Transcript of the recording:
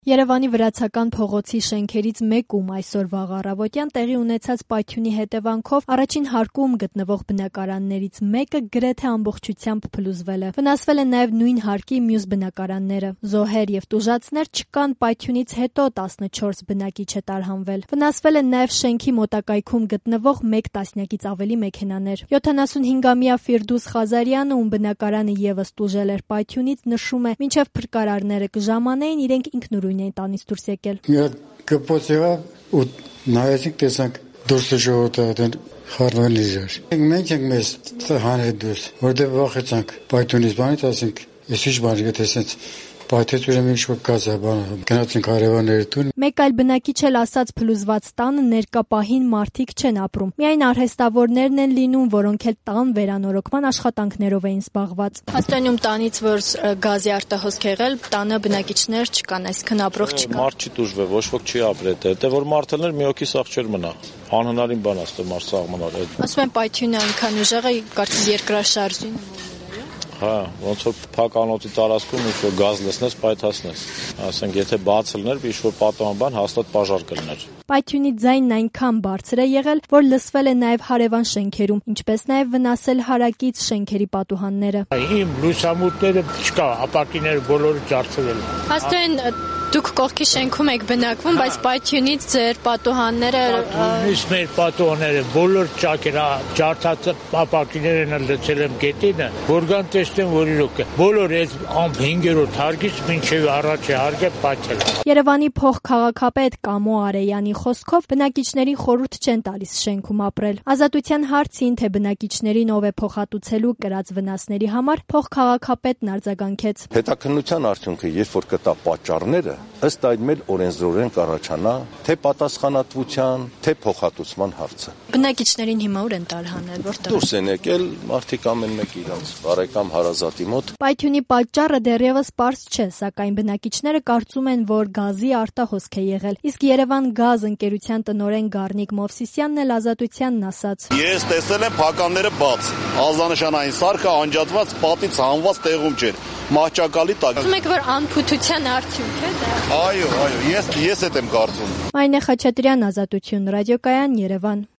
Երևանի վրացական փողոցի շենքերից մեկում այսօր վաղ առավոտյան տեղի ունեցած պայթյունի հետևանքով առաջին հարկում գտնվող բնակարաններից մեկը գրեթե ամբողջությամբ փլուզվել է։ Վնասվել են նաև նույն հարկի մյուս բնակարանները։ Զոհեր եւ տուժածներ չկան, պայթյունից հետո 14 բնակիչ է տարհանվել։ Վնասվել են նաև շենքի մոտակայքում գտնվող 1 տասնյակից ավելի մեքենաներ։ 75-ամյա Ֆիրդուս Ղազարյանը, ում բնակարանը եւս տուժել էր պայթյունից, նշում է, մինչև փրկարարները կժամանեին, իրենք ինքնուրույն էին տանից դուրս եկել։ Կպոց եղավ ու նայեցինք, տեսանք դուրսը ժողովուրդը խառնվել իրար։ Մենք ենք մեզ հանել դուրս, որտեղ վախեցանք պայթյունից բանից, ասենք, ես ինչ բան եթե ասենց պայթեց ուրեմն ինչ-որ գազ է բան, գնացինք հարևանների տուն։ Մեկ այլ բնակիչ էլ ասաց, փլուզված տանը ներկա պահին մարդիկ չեն ապրում։ Միայն արհեստավորներն են լինում, որոնք էլ տան վերանորոգման աշխատանքներով էին զբաղված։ Հաստատում տանից, որ գազի արտահոսք եղել, տանը բնակիչներ չկան, այսքան ապրող չկան։ Մարդ չի տուժվել, ոչ ոք չի ապրել, դե որ մարդներ մի հոգի սաղ չէր մնա։ Անհնարին բան է, մարդ սաղ մնար։ Ասում են պայթյունը այնքան ուժեղ է, կարծես երկրաշարժին։ Հա, ոնց որ փակ անոթի տարածքում ինչ-որ գազ լցնես, պայթացնես։ Ասենք, եթե բաց լներ, ինչ-որ պատահական հաստատ պաժար կլներ։ Պայթյունի ձայնն այնքան բարձր է եղել, որ լսվել է նաև հարևան շենքերում, ինչպես նաև վնասել հարակից շենքերի պատուհանները։ Իմ լուսամուտները չկա, ապակիները բոլորը ջարդվել։ Հաստատեն դուք կողքի շենքում եք բնակվում, բայց պայթյունից ձեր պատուհանները Պատուհանից մեր պատուհանները բոլոր ճակեր, ջարդած ապակիներն լցել եմ գետինը, որ գան տեսնեմ, որ իրոք է։ Բոլոր այդ 5-րդ հարկից մինչև առաջի հարկը պայթել։ Երևանի փոխքաղաքապետ Կամո Արեյանի խոսքով բնակիչներին խորհուրդ չեն տալիս շենքում ապրել։ Ազատության հարցին, թե բնակիչներին ով է փոխհատուցելու կրած վնասների համար, փոխքաղաքապետն արձագանքեց. Հետաքննության արդյունքը, երբ որ կտա պատճառները, ըստ այդ մեր օրենսդրորեն կառաջանա թե պատասխանատվության, թե փոխհատուցման հարցը։ Բնակիչներին հիմա ուր են տարհանել, որտեղ։ Դուրս են եկել մարդիկ ամեն մեկ իրանց բարեկամ հարազատի մոտ։ Պայթյունի պատճառը դեռևս պարզ չէ, սակայն բնակիչները կարծում են, որ գազի արտահոսք է եղել։ Իսկ Երևան գազ ընկերության տնօրեն Գառնիկ Մովսիսյանն էլ Ազատությանն ասաց. Ես տեսել եմ փականները բաց, ազանշանային սարքը անջատված, պատից հանված տեղում չէր, մահճակալի տակ։ Ասում եք, որ անփութության արդյունք է դա։ Այո, ես այդ եմ կարծում։ Այնե Խաչատրյան, Ազատություն, ռադիոկայան, Երևան։